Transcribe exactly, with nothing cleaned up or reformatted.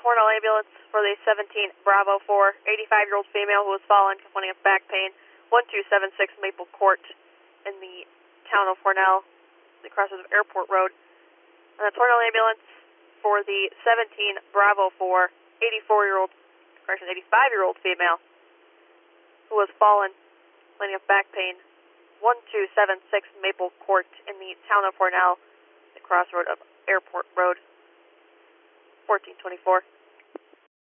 Hornell ambulance for the seventeen Bravo four, eighty-five-year-old female who was fallen, complaining of back pain, one two seven six Maple Court in the town of Hornell, the crossroads of Airport Road. And that's Hornell ambulance for the seventeen Bravo four, eighty-four-year-old, correction, eighty-five-year-old female who was fallen, complaining of back pain, one two seven six Maple Court in the town of Hornell, the crossroad of Airport Road, fourteen twenty-four.